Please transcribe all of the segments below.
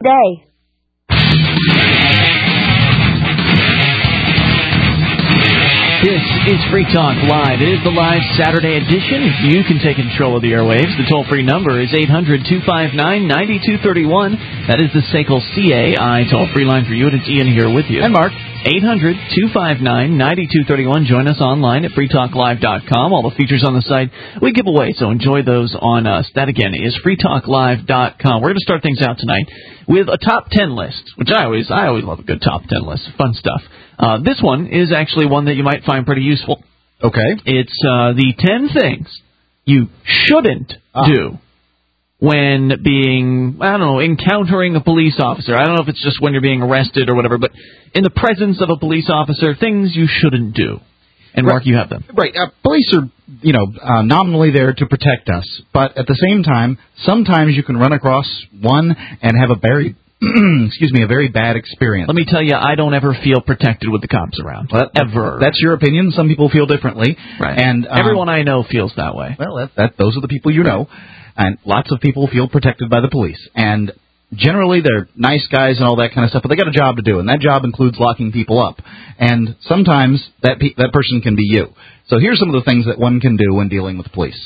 day. This is Free Talk Live. It is the live Saturday edition. You can take control of the airwaves. The toll-free number is 800-259-9231. That is the SACL CAI toll-free line for you, and it's Ian here with you. And Mark. 800-259-9231. Join us online at freetalklive.com. All the features on the site we give away, so enjoy those on us. That, again, is freetalklive.com. We're going to start things out tonight with a top 10 list, which I always love a good top 10 list. Fun stuff. This one is actually one that you might find pretty useful. Okay. It's the 10 things you shouldn't do when encountering a police officer. I don't know if it's just when you're being arrested or whatever, but in the presence of a police officer, things you shouldn't do. And, Mark, you have them. Right. Police are, nominally there to protect us. But at the same time, sometimes you can run across one and have a very bad experience. Let me tell you, I don't ever feel protected with the cops around. Ever. That's your opinion. Some people feel differently. Right. And everyone I know feels that way. Well, those are the people you know. And lots of people feel protected by the police. And generally, they're nice guys and all that kind of stuff, but they got a job to do, and that job includes locking people up. And sometimes that person can be you. So here's some of the things that one can do when dealing with police.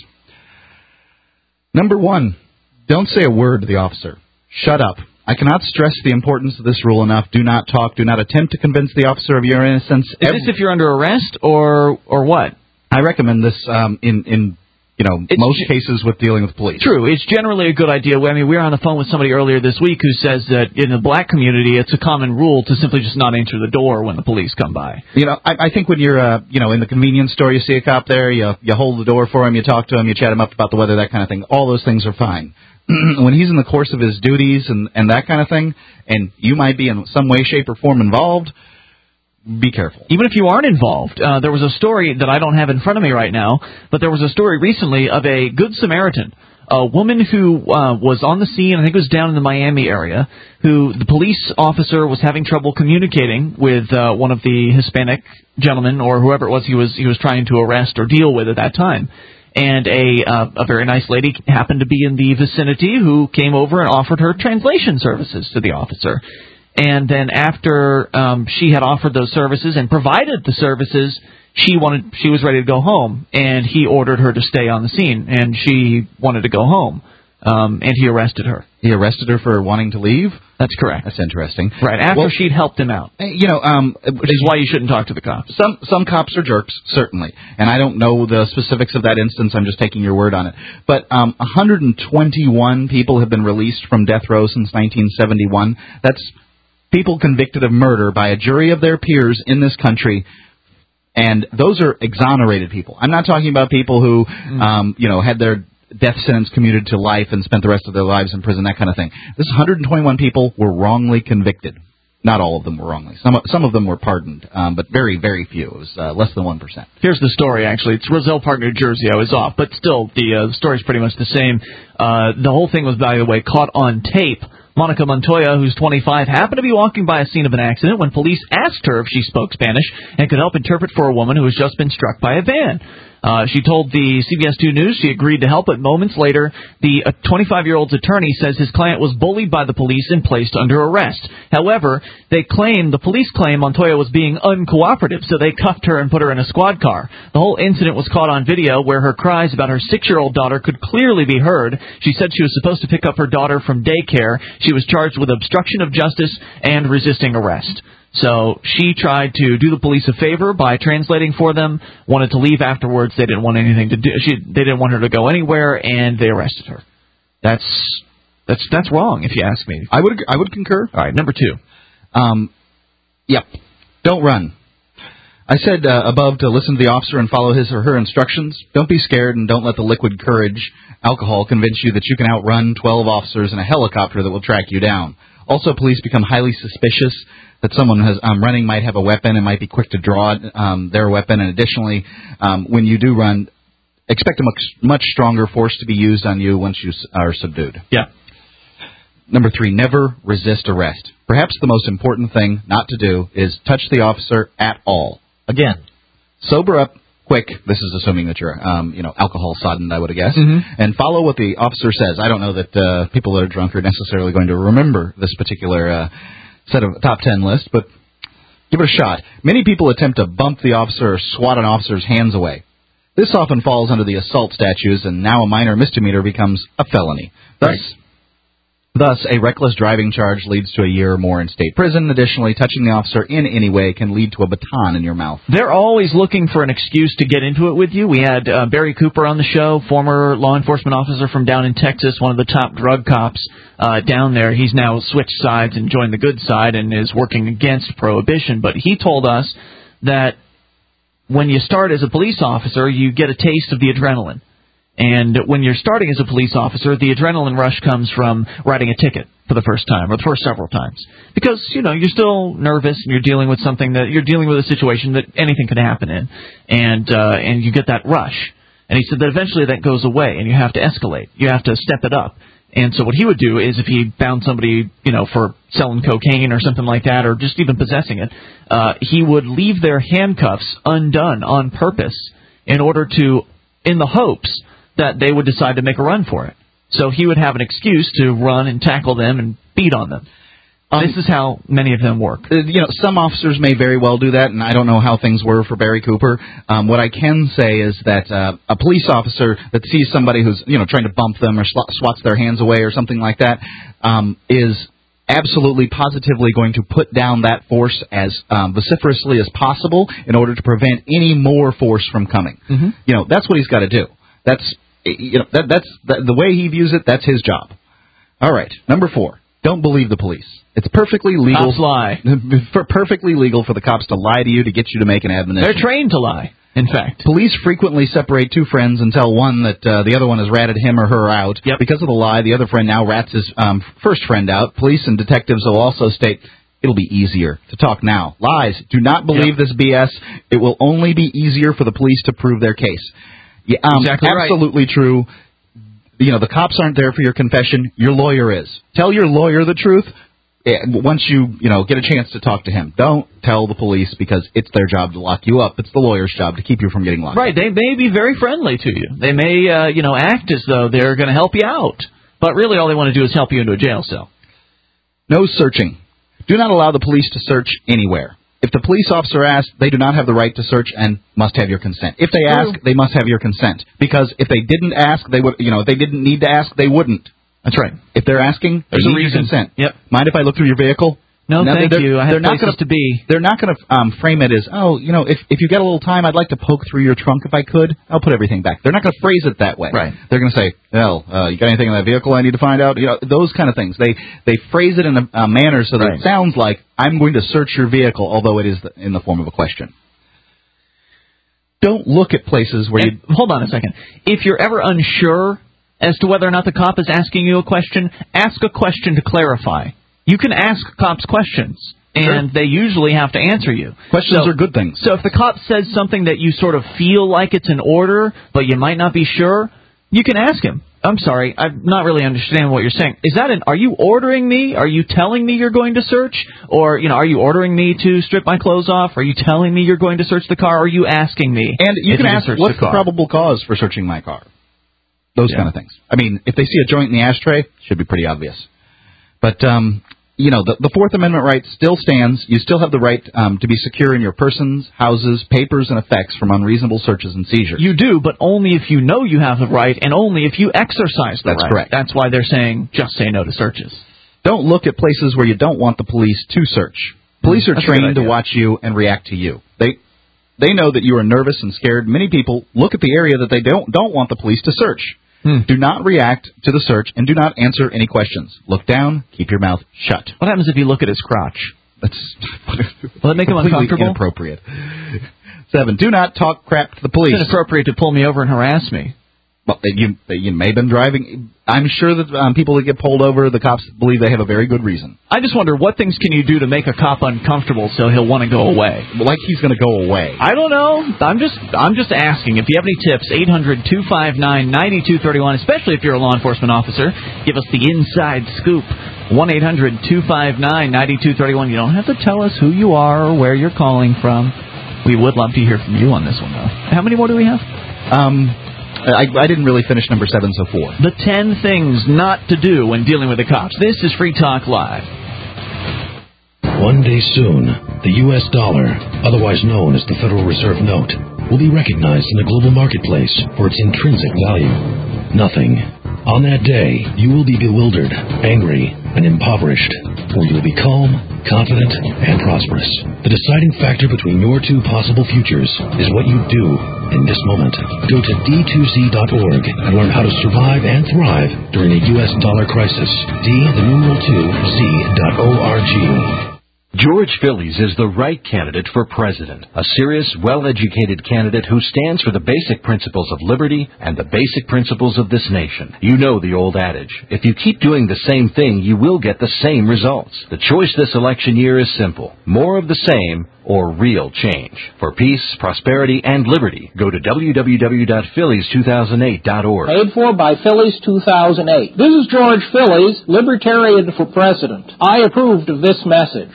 Number one, don't say a word to the officer. Shut up. I cannot stress the importance of this rule enough. Do not talk. Do not attempt to convince the officer of your innocence. Is this if you're under arrest or what? I recommend this in most cases with dealing with police. True. It's generally a good idea. I mean, we were on the phone with somebody earlier this week who says that in the black community, it's a common rule to simply just not answer the door when the police come by. I think when you're, in the convenience store, you see a cop there, you hold the door for him, you talk to him, you chat him up about the weather, that kind of thing. All those things are fine. When he's in the course of his duties and that kind of thing, and you might be in some way, shape, or form involved, be careful. Even if you aren't involved. There was a story that I don't have in front of me right now, but there was a story recently of a Good Samaritan, a woman who was on the scene, I think it was down in the Miami area, who the police officer was having trouble communicating with one of the Hispanic gentlemen or whoever it was he was trying to arrest or deal with at that time. And a very nice lady happened to be in the vicinity who came over and offered her translation services to the officer. And then after she had offered those services and provided the services, she was ready to go home. And he ordered her to stay on the scene, and she wanted to go home. And he arrested her. He arrested her for wanting to leave? That's correct. That's interesting. Right, after she'd helped him out. Which is why you shouldn't talk to the cops. Some cops are jerks, certainly. And I don't know the specifics of that instance. I'm just taking your word on it. But 121 people have been released from death row since 1971. That's people convicted of murder by a jury of their peers in this country. And those are exonerated people. I'm not talking about people who, had their death sentence commuted to life and spent the rest of their lives in prison, that kind of thing. This 121 people were wrongly convicted. Not all of them were wrongly. Some of them were pardoned, but very, very few. It was less than 1%. Here's the story, actually. It's Roselle Park, New Jersey. I was off, but still, the story's pretty much the same. The whole thing was, by the way, caught on tape. Monica Montoya, who's 25, happened to be walking by a scene of an accident when police asked her if she spoke Spanish and could help interpret for a woman who has just been struck by a van. She told the CBS 2 News she agreed to help, but moments later, the 25-year-old's attorney says his client was bullied by the police and placed under arrest. However, the police claim Montoya was being uncooperative, so they cuffed her and put her in a squad car. The whole incident was caught on video where her cries about her 6-year-old daughter could clearly be heard. She said she was supposed to pick up her daughter from daycare. She was charged with obstruction of justice and resisting arrest. So she tried to do the police a favor by translating for them, wanted to leave afterwards. They didn't want anything to do. They didn't want her to go anywhere, and they arrested her. That's wrong, if you ask me. I would concur. All right, number 2. Yep. Don't run. I said above to listen to the officer and follow his or her instructions. Don't be scared, and don't let the liquid courage, alcohol, convince you that you can outrun 12 officers in a helicopter that will track you down. Also, police become highly suspicious that someone who's running might have a weapon and might be quick to draw their weapon. And additionally, when you do run, expect a much stronger force to be used on you once you are subdued. Yeah. Number 3, never resist arrest. Perhaps the most important thing not to do is touch the officer at all. Again, sober up, quick. This is assuming that you're, alcohol sodden, I would guess. Mm-hmm. And follow what the officer says. I don't know that people that are drunk are necessarily going to remember this particular set of top 10 list, but give it a shot. Many people attempt to bump the officer or swat an officer's hands away. This often falls under the assault statutes, and now a minor misdemeanor becomes a felony. Thus, a reckless driving charge leads to a year or more in state prison. Additionally, touching the officer in any way can lead to a baton in your mouth. They're always looking for an excuse to get into it with you. We had Barry Cooper on the show, former law enforcement officer from down in Texas, one of the top drug cops down there. He's now switched sides and joined the good side and is working against prohibition. But he told us that when you start as a police officer, you get a taste of the adrenaline. And when you're starting as a police officer, the adrenaline rush comes from writing a ticket for the first time or the first several times. Because, you're still nervous and you're dealing with a situation that anything could happen in. And you get that rush. And he said that eventually that goes away and you have to escalate. You have to step it up. And so what he would do is if he found somebody, for selling cocaine or something like that or just even possessing it, he would leave their handcuffs undone on purpose in the hopes that they would decide to make a run for it. So he would have an excuse to run and tackle them and beat on them. This is how many of them work. Some officers may very well do that, and I don't know how things were for Barry Cooper. What I can say is that a police officer that sees somebody who's trying to bump them or swats their hands away or something like that is absolutely positively going to put down that force as vociferously as possible in order to prevent any more force from coming. Mm-hmm. That's what he's got to do. That's the way he views it. That's his job. All right, number 4. Don't believe the police. It's perfectly legal. Cops lie. Perfectly legal for the cops to lie to you to get you to make an admonition. They're trained to lie. In fact, police frequently separate two friends and tell one that the other one has ratted him or her out. Yep. Because of the lie, the other friend now rats his first friend out. Police and detectives will also state, it'll be easier to talk now. Lies. Do not believe this BS. It will only be easier for the police to prove their case. Yeah, exactly absolutely right. True. The cops aren't there for your confession. Your lawyer is. Tell your lawyer the truth once you get a chance to talk to him. Don't tell the police because it's their job to lock you up. It's the lawyer's job to keep you from getting locked up. Right. They may be very friendly to you. They may, act as though they're going to help you out. But really all they want to do is help you into a jail cell. No searching. Do not allow the police to search anywhere. If the police officer asks, they do not have the right to search and must have your consent. If they ask, they must have your consent. Because if they didn't ask, they would. If they didn't need to ask, they wouldn't. That's right. If they're asking, there's they a need reason. Your consent. Yep. Mind if I look through your vehicle? No, thank you. I have places to be. They're not going to frame it as, if you get a little time, I'd like to poke through your trunk if I could. I'll put everything back. They're not going to phrase it that way. Right. They're going to say, you got anything in that vehicle I need to find out? Those kind of things. They phrase it in a manner so that it sounds like I'm going to search your vehicle, although it is in the form of a question. Don't look at places where you... Hold on a second. If you're ever unsure as to whether or not the cop is asking you a question, ask a question to clarify. You can ask cops questions, and they usually have to answer you. Questions are good things. So if the cop says something that you sort of feel like it's an order, but you might not be sure, you can ask him. I'm sorry, I'm not really understanding what you're saying. Are you ordering me? Are you telling me you're going to search? Or, are you ordering me to strip my clothes off? Are you telling me you're going to search the car? Or are you asking me? And you can ask, what's the probable cause for searching my car? Those kind of things. I mean, if they see a joint in the ashtray, it should be pretty obvious. But, the Fourth Amendment right still stands. You still have the right to be secure in your persons, houses, papers, and effects from unreasonable searches and seizures. You do, but only if you know you have the right and only if you exercise the right. That's correct. That's why they're saying just say no to searches. Don't look at places where you don't want the police to search. Police are trained to watch you and react to you. They know that you are nervous and scared. Many people look at the area that they don't want the police to search. Do not react to the search and do not answer any questions. Look down. Keep your mouth shut. What happens if you look at his crotch? Will that make him uncomfortable? Inappropriate. 7. Do not talk crap to the police. It's inappropriate to pull me over and harass me. Well, you may have been driving. I'm sure that people that get pulled over, the cops believe they have a very good reason. I just wonder, what things can you do to make a cop uncomfortable so he'll want to go away? Like he's going to go away. I don't know. I'm just asking. If you have any tips, 800-259-9231, especially if you're a law enforcement officer, give us the inside scoop. 1-800-259-9231. You don't have to tell us who you are or where you're calling from. We would love to hear from you on this one, though. How many more do we have? I didn't really finish number 7, so 4. The 10 things not to do when dealing with the cops. This is Free Talk Live. One day soon, the U.S. dollar, otherwise known as the Federal Reserve Note, will be recognized in the global marketplace for its intrinsic value. Nothing. On that day, you will be bewildered, angry, and impoverished, or you will be calm, confident, and prosperous. The deciding factor between your two possible futures is what you do in this moment. Go to D2Z.org and learn how to survive and thrive during a U.S. dollar crisis. D2Z.org. George Phillies is the right candidate for president, a serious, well-educated candidate who stands for the basic principles of liberty and the basic principles of this nation. You know the old adage, if you keep doing the same thing, you will get the same results. The choice this election year is simple: more of the same or real change. For peace, prosperity, and liberty, go to www.phillies2008.org. Paid for by Phillies 2008. This is George Phillies, Libertarian for President. I approved of this message.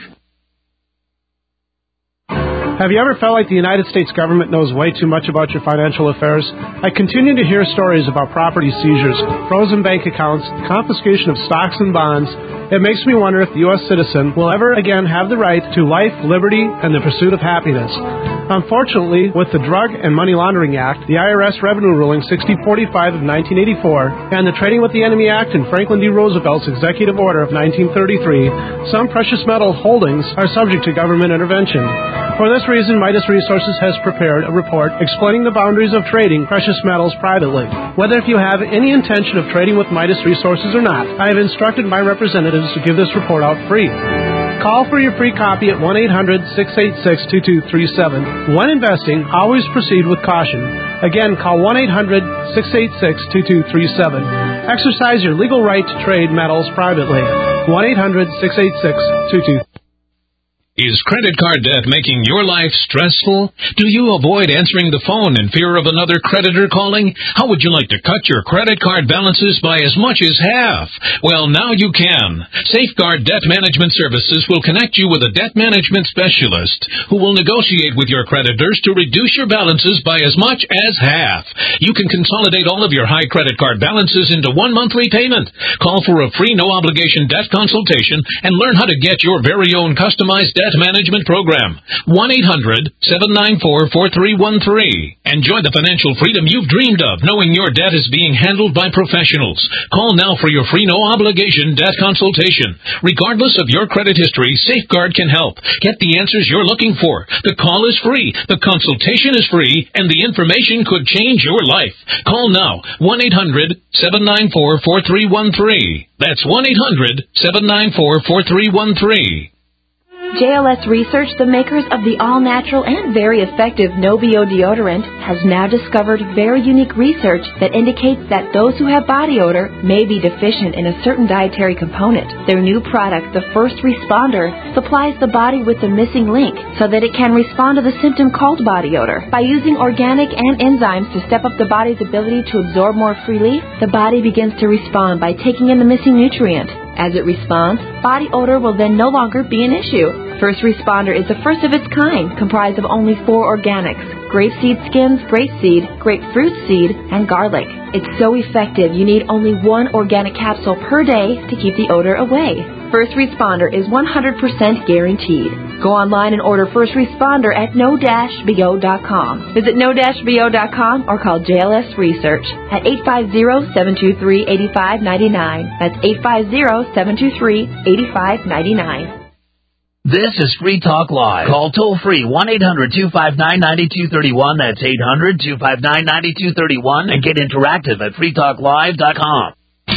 Have you ever felt like the United States government knows way too much about your financial affairs? I continue to hear stories about property seizures, frozen bank accounts, confiscation of stocks and bonds. It makes me wonder if the U.S. citizen will ever again have the right to life, liberty, and the pursuit of happiness. Unfortunately, with the Drug and Money Laundering Act, the IRS Revenue Ruling 6045 of 1984, and the Trading with the Enemy Act and Franklin D. Roosevelt's Executive Order of 1933, some precious metal holdings are subject to government intervention. For this reason, Midas Resources has prepared a report explaining the boundaries of trading precious metals privately. Whether if you have any intention of trading with Midas Resources or not, I have instructed my representatives to give this report out free. Call for your free copy at 1-800-686-2237. When investing, always proceed with caution. Again, call 1-800-686-2237. Exercise your legal right to trade metals privately. 1-800-686-2237. Is credit card debt making your life stressful? Do you avoid answering the phone in fear of another creditor calling? How would you like to cut your credit card balances by as much as half? Well, now you can. Safeguard Debt Management Services will connect you with a debt management specialist who will negotiate with your creditors to reduce your balances by as much as half. You can consolidate all of your high credit card balances into one monthly payment. Call for a free no-obligation debt consultation and learn how to get your very own customized debt management program. 1-800-794-4313. Enjoy the financial freedom you've dreamed of, knowing your debt is being handled by professionals. Call now for your free no-obligation debt consultation. Regardless of your credit history, Safeguard can help. Get the answers you're looking for. The call is free, the consultation is free, and the information could change your life. Call now. 1-800-794-4313. That's 1-800-794-4313. JLS Research, the makers of the all-natural and very effective No-BO deodorant, has now discovered very unique research that indicates that those who have body odor may be deficient in a certain dietary component. Their new product, the First Responder, supplies the body with the missing link so that it can respond to the symptom called body odor. By using organic and enzymes to step up the body's ability to absorb more freely, the body begins to respond by taking in the missing nutrient. As it responds, body odor will then no longer be an issue. First Responder is the first of its kind, comprised of only 4 organics: grapeseed skins, grapeseed, grapefruit seed, and garlic. It's so effective you need only 1 organic capsule per day to keep the odor away. First Responder is 100% guaranteed. Go online and order First Responder at no-bo.com. Visit no-bo.com or call JLS Research at 850-723-8599. That's 850-723-8599. This is Free Talk Live. Call toll-free 1-800-259-9231. That's 800-259-9231. And get interactive at freetalklive.com.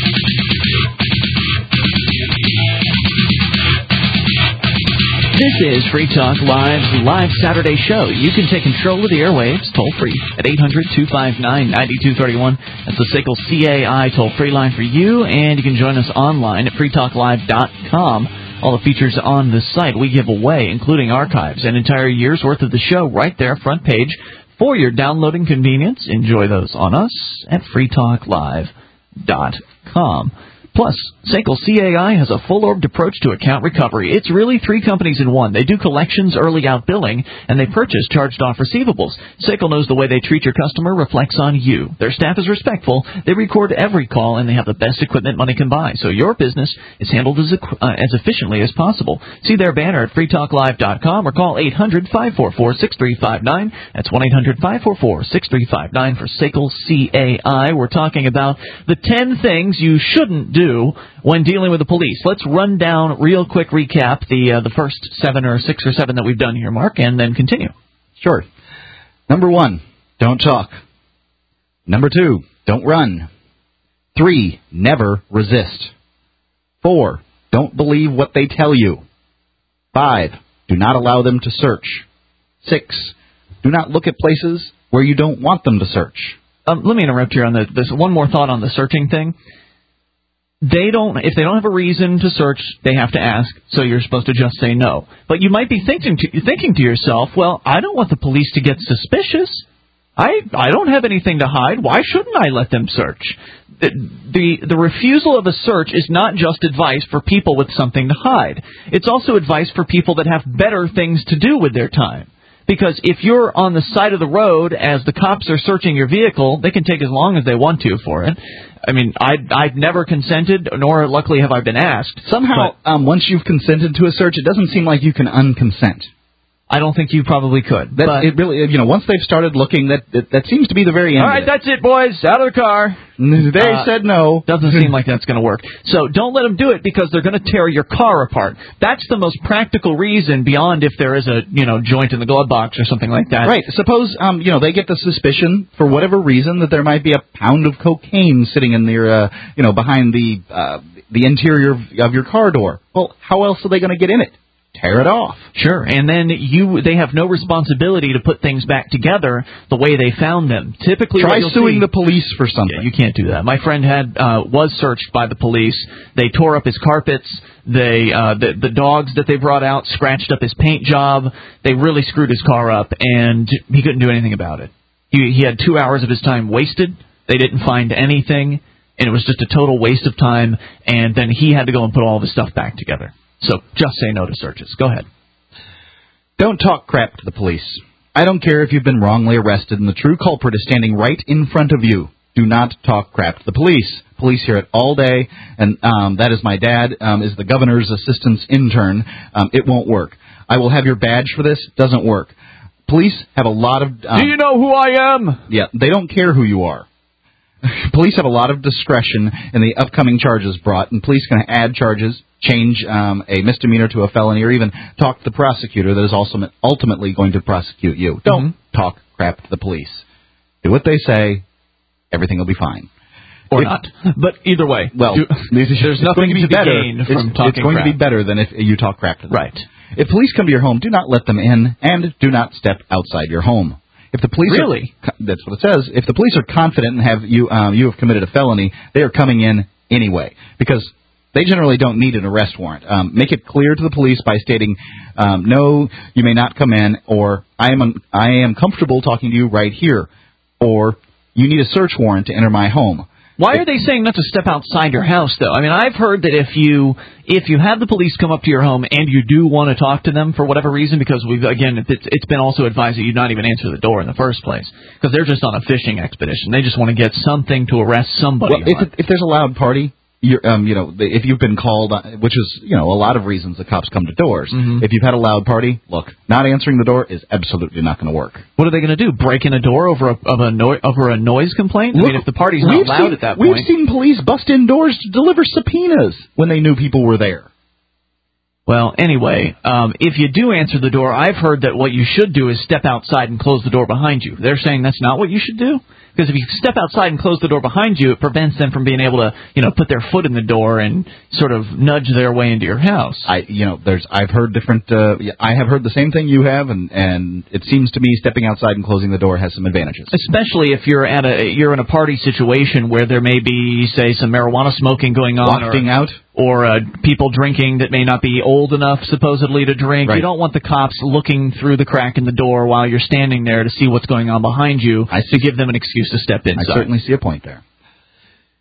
This is Free Talk Live's live Saturday show. You can take control of the airwaves toll-free at 800-259-9231. That's the SACL CAI toll-free line for you, and you can join us online at freetalklive.com. All the features on the site we give away, including archives, an entire year's worth of the show right there, front page, for your downloading convenience. Enjoy those on us at freetalklive.com. Plus, SACL CAI has a full-orbed approach to account recovery. It's really 3 companies in one. They do collections, early out billing, and they purchase charged-off receivables. SACL knows the way they treat your customer reflects on you. Their staff is respectful, they record every call, and they have the best equipment money can buy, so your business is handled as efficiently as possible. See their banner at freetalklive.com or call 800-544-6359. That's 1-800-544-6359 for SACL CAI. We're talking about the 10 things you shouldn't do when dealing with the police. Let's run down real quick recap the first 7 or 6 or 7 that we've done here, Mark, and then continue. Sure. Number 1, don't talk. Number 2, don't run. 3, never resist. 4, don't believe what they tell you. 5, do not allow them to search. 6, do not look at places where you don't want them to search. Let me interrupt here on this. One more thought on the searching thing. If they don't have a reason to search, they have to ask, so you're supposed to just say no. But you might be thinking to yourself, well, I don't want the police to get suspicious. I don't have anything to hide. Why shouldn't I let them search? The refusal of a search is not just advice for people with something to hide. It's also advice for people that have better things to do with their time. Because if you're on the side of the road as the cops are searching your vehicle, they can take as long as they want to for it. I mean, I've never consented, nor luckily have I been asked. Somehow, once you've consented to a search, it doesn't seem like you can unconsent. I don't think you probably could. It really, once they've started looking, that seems to be the very end. All right, that's it, boys. Out of the car. They said no. Doesn't seem like that's going to work. So don't let them do it because they're going to tear your car apart. That's the most practical reason beyond if there is a joint in the glove box or something like that. Right. Suppose they get the suspicion for whatever reason that there might be a pound of cocaine sitting in their behind the interior of your car door. Well, how else are they going to get in it? Tear it off. Sure, and then they have no responsibility to put things back together the way they found them. Typically, try suing the police for something. Yeah, you can't do that. My friend was searched by the police. They tore up his carpets. The dogs that they brought out scratched up his paint job. They really screwed his car up, and he couldn't do anything about it. He had 2 hours of his time wasted. They didn't find anything, and it was just a total waste of time. And then he had to go and put all of his stuff back together. So just say no to searches. Go ahead. Don't talk crap to the police. I don't care if you've been wrongly arrested and the true culprit is standing right in front of you. Do not talk crap to the police. Police hear it all day, and that is my dad, is the governor's assistant's intern. It won't work. I will have your badge for this. Doesn't work. Police have a lot of... Do you know who I am? Yeah, they don't care who you are. Police have a lot of discretion in the upcoming charges brought, and police can add charges, change a misdemeanor to a felony, or even talk to the prosecutor that is also ultimately going to prosecute you. Don't talk crap to the police. Do what they say. Everything will be fine. Or not. But either way. Well, there's nothing to be gained from talking crap. It's going to be better than if you talk crap to them. Right. If police come to your home, do not let them in, and do not step outside your home. If the police that's what it says. If the police are confident and have you have committed a felony, they are coming in anyway because they generally don't need an arrest warrant. Make it clear to the police by stating, "No, you may not come in," or "I am comfortable talking to you right here," or "You need a search warrant to enter my home." Why are they saying not to step outside your house, though? I mean, I've heard that if you have the police come up to your home and you do want to talk to them for whatever reason, because it's been also advised that you not even answer the door in the first place, because they're just on a fishing expedition. They just want to get something to arrest somebody. Well, if there's a loud party, if you've been called, which is a lot of reasons the cops come to doors. Mm-hmm. If you've had a loud party, look, not answering the door is absolutely not going to work. What are they going to do? Break in a door over a noise complaint? Look, I mean, if the party's not loud at that point, we've seen police bust in doors to deliver subpoenas when they knew people were there. Well, anyway, if you do answer the door, I've heard that what you should do is step outside and close the door behind you. They're saying that's not what you should do? Because if you step outside and close the door behind you, it prevents them from being able to, put their foot in the door and sort of nudge their way into your house. I've heard different. I have heard the same thing you have, and it seems to me stepping outside and closing the door has some advantages. Especially if you're in a party situation where there may be, say, some marijuana smoking going on, wafting out, or people drinking that may not be old enough supposedly to drink. Right. You don't want the cops looking through the crack in the door while you're standing there to see what's going on behind you to give them an excuse to step inside. I certainly see a point there.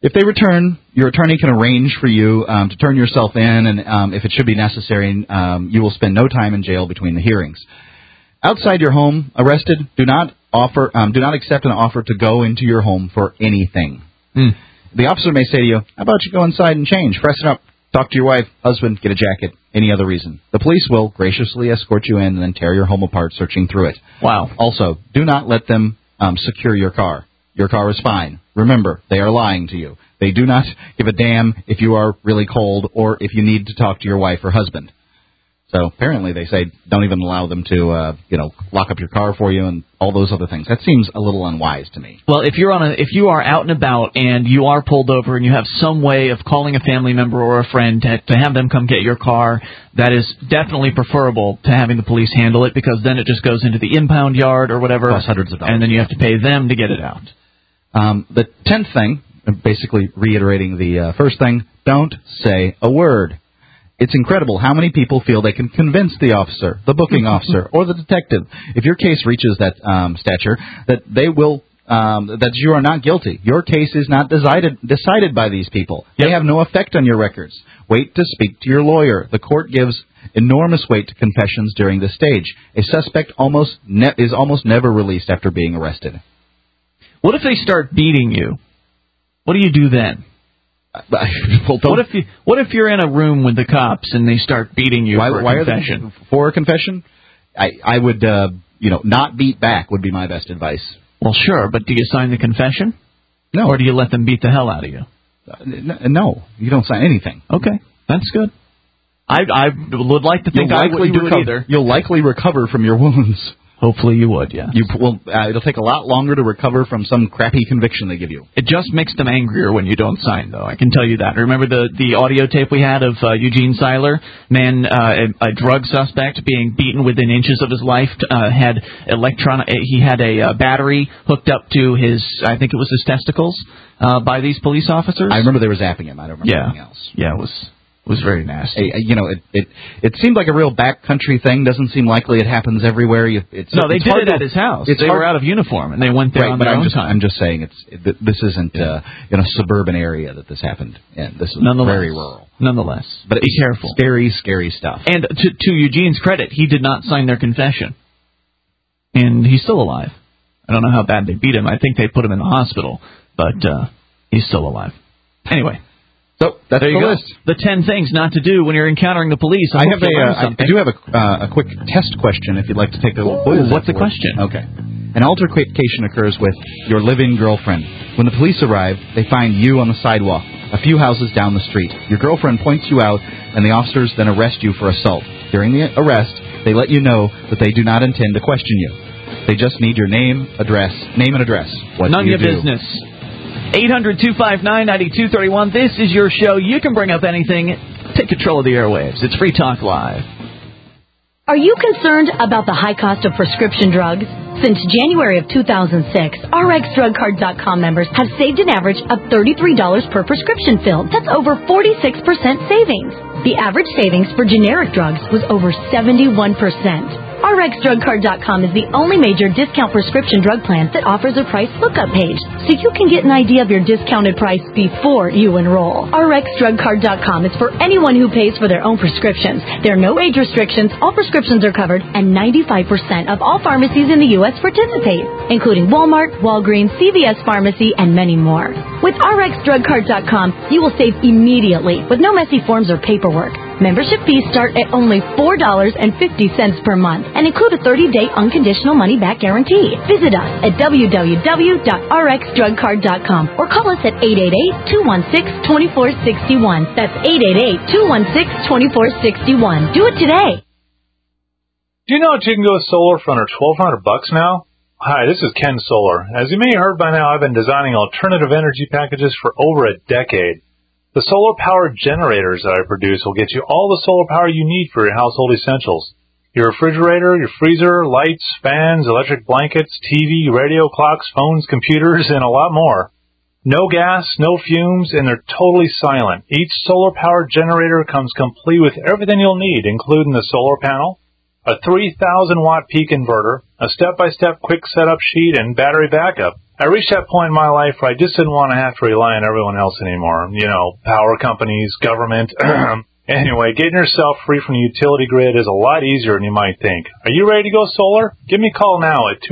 If they return, your attorney can arrange for you to turn yourself in, and if it should be necessary, you will spend no time in jail between the hearings. Outside your home, arrested, do not accept an offer to go into your home for anything. The officer may say to you, how about you go inside and change, freshen up, talk to your wife, husband, get a jacket, any other reason. The police will graciously escort you in and then tear your home apart searching through it. Wow. Also, do not let them secure your car. Your car is fine. Remember, they are lying to you. They do not give a damn if you are really cold or if you need to talk to your wife or husband. So apparently they say don't even allow them to, lock up your car for you and all those other things. That seems a little unwise to me. Well, if you are out and about and you are pulled over and you have some way of calling a family member or a friend to have them come get your car, that is definitely preferable to having the police handle it, because then it just goes into the impound yard or whatever. Plus hundreds of dollars. And then you have to pay them to get it out. The 10th thing, basically reiterating the first thing, don't say a word. It's incredible how many people feel they can convince the officer, the booking officer, or the detective, if your case reaches that stature, that they will, that you are not guilty. Your case is not decided by these people. Yep. They have no effect on your records. Wait to speak to your lawyer. The court gives enormous weight to confessions during this stage. A suspect is almost never released after being arrested. What if they start beating you? What do you do then? What if you're in a room with the cops and they start beating you for a confession? For a confession? I would, not beat back would be my best advice. Well, sure, but do you sign the confession? No. Or do you let them beat the hell out of you? No, you don't sign anything. Okay, that's good. I would like to think I wouldn't do it either. You'll likely recover from your wounds. Hopefully you would, yeah. It'll take a lot longer to recover from some crappy conviction they give you. It just makes them angrier when you don't sign, though. I can tell you that. Remember the audio tape we had of Eugene Seiler, a drug suspect being beaten within inches of his life, he had a battery hooked up to I think it was his testicles, by these police officers. I remember they were zapping him. I don't remember anything else. Yeah, it was very nasty. It seemed like a real backcountry thing. Doesn't seem likely it happens everywhere. They did it at his house. They were out of uniform, and they went there on their own time. I'm just saying this isn't in a suburban area that this happened in. This is very rural. Nonetheless. But be careful. Scary, scary stuff. And to Eugene's credit, he did not sign their confession. And he's still alive. I don't know how bad they beat him. I think they put him in the hospital, but he's still alive. Anyway. So that's the list. The 10 things not to do when you're encountering the police. I do have a quick test question if you'd like to take a little quiz. What's the question? Okay. An altercation occurs with your live-in girlfriend. When the police arrive, they find you on the sidewalk, a few houses down the street. Your girlfriend points you out, and the officers then arrest you for assault. During the arrest, they let you know that they do not intend to question you. They just need your name and address. What None do you of your business. 800-259-9231. This is your show. You can bring up anything. Take control of the airwaves. It's Free Talk Live. Are you concerned about the high cost of prescription drugs? Since January of 2006, RxDrugCard.com members have saved an average of $33 per prescription fill. That's over 46% savings. The average savings for generic drugs was over 71%. RxDrugCard.com is the only major discount prescription drug plan that offers a price lookup page, so you can get an idea of your discounted price before you enroll. RxDrugCard.com is for anyone who pays for their own prescriptions. There are no age restrictions, all prescriptions are covered, and 95% of all pharmacies in the U.S. participate, including Walmart, Walgreens, CVS Pharmacy, and many more. With RxDrugCard.com, you will save immediately with no messy forms or paperwork. Membership fees start at only $4.50 per month and include a 30-day unconditional money-back guarantee. Visit us at www.rxdrugcard.com or call us at 888-216-2461. That's 888-216-2461. Do it today. Do you know that you can go solar for under $1,200 now? Hi, this is Ken Solar. As you may have heard by now, I've been designing alternative energy packages for over a decade. The solar-powered generators that I produce will get you all the solar power you need for your household essentials. Your refrigerator, your freezer, lights, fans, electric blankets, TV, radio, clocks, phones, computers, and a lot more. No gas, no fumes, and they're totally silent. Each solar-powered generator comes complete with everything you'll need, including the solar panel, a 3,000-watt peak inverter, a step-by-step quick setup sheet, and battery backup. I reached that point in my life where I just didn't want to have to rely on everyone else anymore. You know, power companies, government. Anyway, getting yourself free from the utility grid is a lot easier than you might think. Are you ready to go solar? Give me a call now at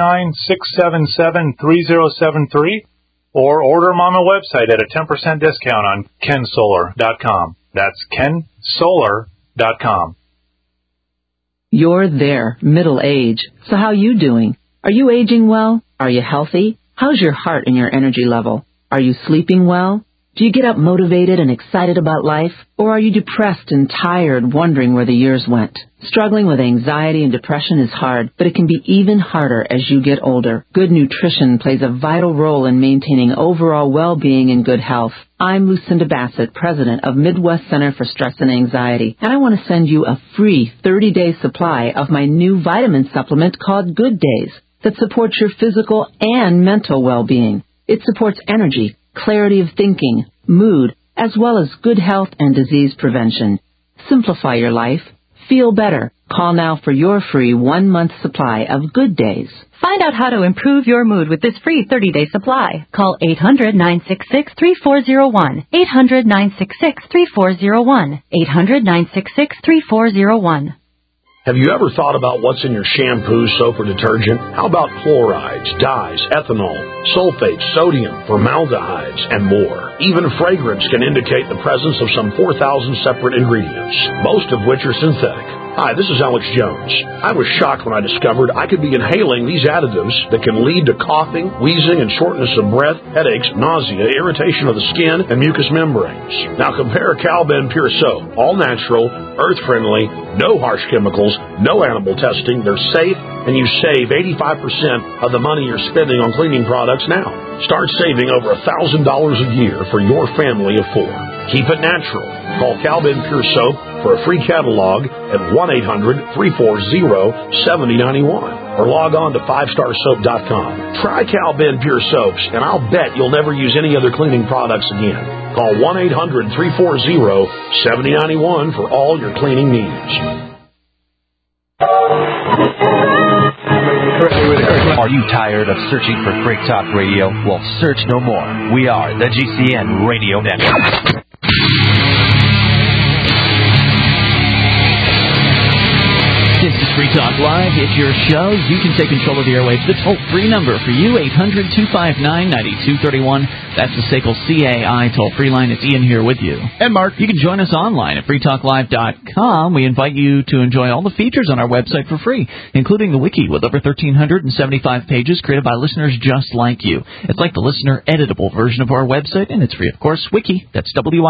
239-677-3073 or order them on my website at a 10% discount on kensolar.com. That's kensolar.com. You're there, middle age. So how you doing? Are you aging well? Are you healthy? How's your heart and your energy level? Are you sleeping well? Do you get up motivated and excited about life? Or are you depressed and tired, wondering where the years went? Struggling with anxiety and depression is hard, but it can be even harder as you get older. Good nutrition plays a vital role in maintaining overall well-being and good health. I'm Lucinda Bassett, president of Midwest Center for Stress and Anxiety, and I want to send you a free 30-day supply of my new vitamin supplement called Good Days that supports your physical and mental well-being. It supports energy, clarity of thinking, mood, as well as good health and disease prevention. Simplify your life. Feel better. Call now for your free 1-month supply of Good Days. Find out how to improve your mood with this free 30-day supply. Call 800-966-3401. 800-966-3401. 800-966-3401. Have you ever thought about what's in your shampoo, soap, or detergent? How about chlorides, dyes, ethanol, sulfates, sodium, formaldehydes, and more? Even fragrance can indicate the presence of some 4,000 separate ingredients, most of which are synthetic. Hi, this is Alex Jones. I was shocked when I discovered I could be inhaling these additives that can lead to coughing, wheezing, and shortness of breath, headaches, nausea, irritation of the skin, and mucous membranes. Now compare Calben Pure Soap, all natural, earth-friendly, no harsh chemicals, no animal testing. They're safe, and you save 85% of the money you're spending on cleaning products now. Start saving over $1,000 a year for your family of 4. Keep it natural. Call Calben Pure Soap for a free catalog at 1-800-340-7091 or log on to 5starsoap.com. Try Calben Pure Soaps, and I'll bet you'll never use any other cleaning products again. Call 1-800-340-7091 for all your cleaning needs. Are you tired of searching for Freak Talk Radio? Well, search no more. We are the GCN Radio Network. This is Free Talk Live. It's your show. You can take control of the airwaves. The toll-free number for you, 800-259-9231. That's the SACL CAI toll-free line. It's Ian here with you. And Mark. You can join us online at freetalklive.com. We invite you to enjoy all the features on our website for free, including the wiki with over 1,375 pages created by listeners just like you. It's like the listener-editable version of our website, and it's free, of course. Wiki, that's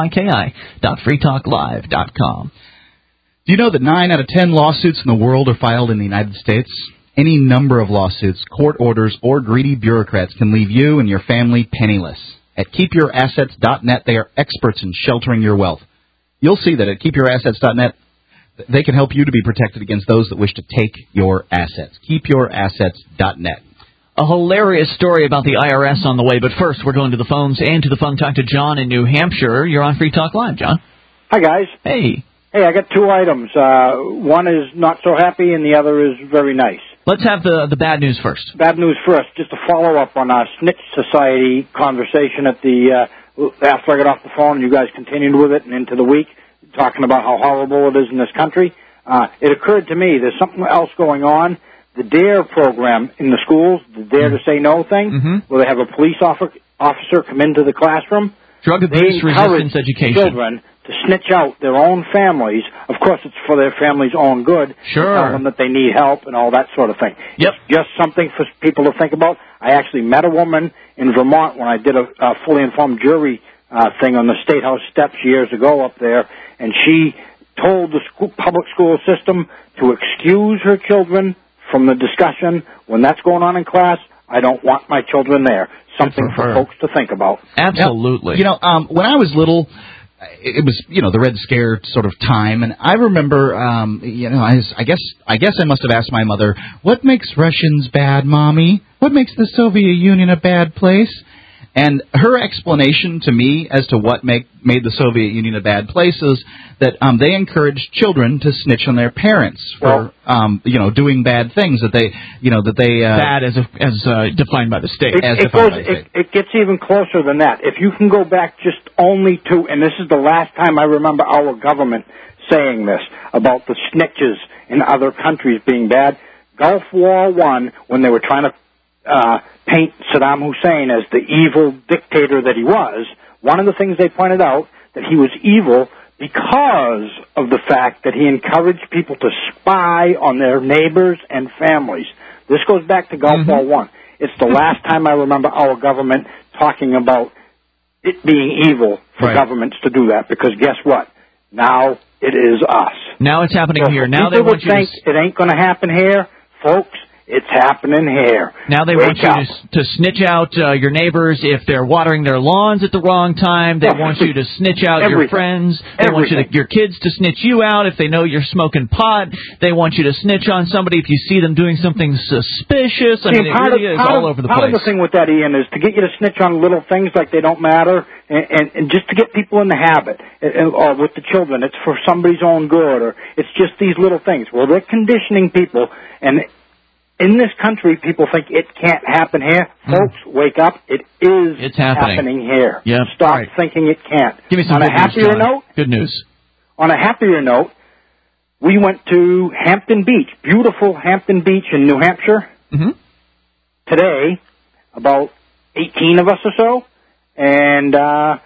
wiki.freetalklive.com. Do you know that 9 out of 10 lawsuits in the world are filed in the United States? Any number of lawsuits, court orders, or greedy bureaucrats can leave you and your family penniless. At KeepYourAssets.net, they are experts in sheltering your wealth. You'll see that at KeepYourAssets.net, they can help you to be protected against those that wish to take your assets. KeepYourAssets.net. A hilarious story about the IRS on the way, but first we're going to the phones and to the phone talk to John in New Hampshire. You're on Free Talk Live, John. Hi, guys. Hey. Hey, I got 2 items. One is not so happy, and the other is very nice. Let's have the bad news first. Bad news first. Just to follow up on our Snitch Society conversation at the after I got off the phone, and you guys continued with it and into the week, talking about how horrible it is in this country. It occurred to me there's something else going on. The DARE program in the schools, the Dare to Say No thing, where they have a police officer come into the classroom. Drug abuse resistance education. Children to snitch out their own families. Of course, it's for their family's own good. Sure. Tell them that they need help and all that sort of thing. Yep. It's just something for people to think about. I actually met a woman in Vermont when I did a fully informed jury thing on the State House steps years ago up there, and she told the public school system to excuse her children from the discussion when that's going on in class. I don't want my children there. Something for folks to think about. Absolutely. You know, when I was little, it was, the Red Scare sort of time, and I remember, I guess I must have asked my mother, what makes Russians bad, Mommy? What makes the Soviet Union a bad place? And her explanation to me as to what made the Soviet Union a bad place is that they encouraged children to snitch on their parents for doing bad things that they bad as defined by the state. It gets even closer than that. If you can go back just only to, and this is the last time I remember our government saying this about the snitches in other countries being bad. Gulf War I, when they were trying to paint Saddam Hussein as the evil dictator that he was, one of the things they pointed out that he was evil because of the fact that he encouraged people to spy on their neighbors and families. This goes back to Gulf War I. It's the last time I remember our government talking about it being evil for governments to do that, because guess what? Now it is us. Now it's happening here. Now they want you to think it ain't going to happen here, folks. It's happening here. Now they want you to snitch out your neighbors if they're watering their lawns at the wrong time. They want you to snitch out your friends. They want your kids to snitch you out if they know you're smoking pot. They want you to snitch on somebody if you see them doing something suspicious. I mean, it really is all over the place. Part of the thing with that, Ian, is to get you to snitch on little things like they don't matter, and just to get people in the habit. Or with the children, it's for somebody's own good, or it's just these little things. Well, they're conditioning people, and in this country, people think it can't happen here. Folks, wake up. It's happening here. Yep. Stop thinking it can't. Give me some on a happier note. Good news. On a happier note, we went to Hampton Beach, beautiful Hampton Beach in New Hampshire. Today, about 18 of us or so, and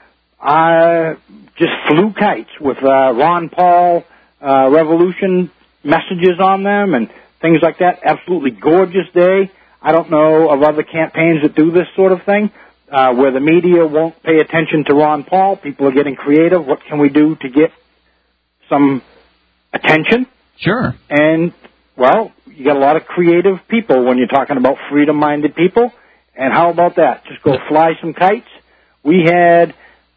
I just flew kites with Ron Paul Revolution messages on them and things like that. Absolutely gorgeous day. I don't know of other campaigns that do this sort of thing, where the media won't pay attention to Ron Paul. People are getting creative. What can we do to get some attention? Sure. And, well, you got a lot of creative people when you're talking about freedom-minded people. And how about that? Just go fly some kites. We had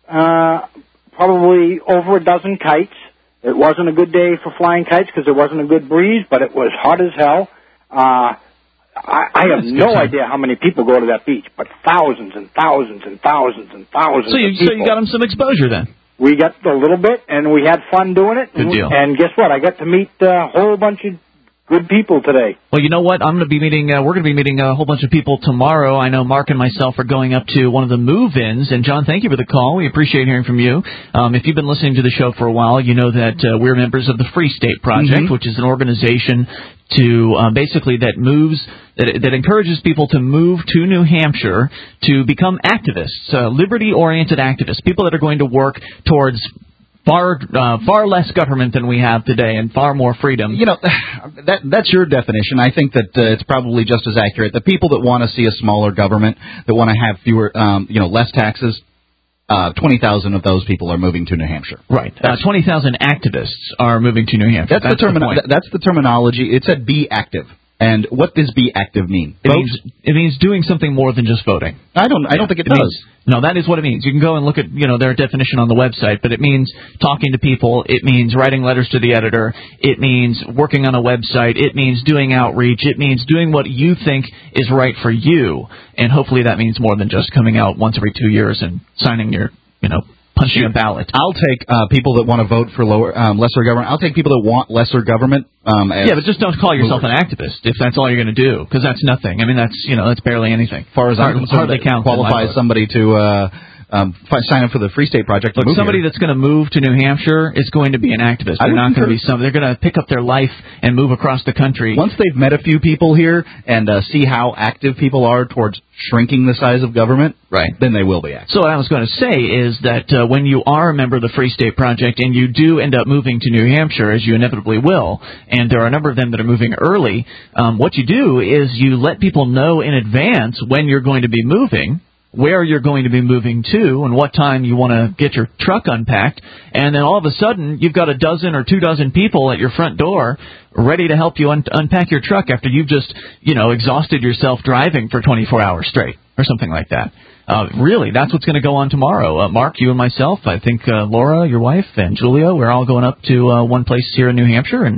probably over a dozen kites. It wasn't a good day for flying kites because there wasn't a good breeze, but it was hot as hell. I have no idea how many people go to that beach, but thousands and thousands and thousands and thousands of people. So you got them some exposure then? We got a little bit, and we had fun doing it. Good deal. And guess what? I got to meet a whole bunch of good people today. Well, you know what? We're going to be meeting a whole bunch of people tomorrow. I know Mark and myself are going up to one of the move-ins. And, John, thank you for the call. We appreciate hearing from you. If you've been listening to the show for a while, you know that we're members of the Free State Project, which is an organization to basically that encourages people to move to New Hampshire to become activists, liberty-oriented activists, people that are going to work towards far less government than we have today and far more freedom. You know, that's your definition. I think that it's probably just as accurate. The people that want to see a smaller government, that want to have fewer, less taxes, 20,000 of those people are moving to New Hampshire. Right. 20,000 activists are moving to New Hampshire. That's the terminology. It said be active. And what does be active mean? It means doing something more than just voting. I don't think it does. No, that is what it means. You can go and look at their definition on the website, but it means talking to people. It means writing letters to the editor. It means working on a website. It means doing outreach. It means doing what you think is right for you. And hopefully that means more than just coming out once every 2 years and signing your, punching a ballot. I'll take people that want to vote for lesser government. I'll take people that want lesser government. But just don't call yourself an activist if that's all you're going to do, because that's nothing. I mean, that's barely anything. As far as I'm concerned, hardly counts. Qualifies somebody to sign up for the Free State Project. Look, somebody that's going to move to New Hampshire is going to be an activist. They're not going to be they're going to pick up their life and move across the country. Once they've met a few people here and see how active people are towards shrinking the size of government, then they will be active. So what I was going to say is that when you are a member of the Free State Project and you do end up moving to New Hampshire, as you inevitably will, and there are a number of them that are moving early, what you do is you let people know in advance when you're going to be moving, where you're going to be moving to, and what time you want to get your truck unpacked, and then all of a sudden you've got a dozen or 24 people at your front door ready to help you unpack your truck after you've just, exhausted yourself driving for 24 hours straight or something like that. Really, that's what's going to go on tomorrow. Mark, you and myself, I think Laura, your wife, and Julia, we're all going up to one place here in New Hampshire, and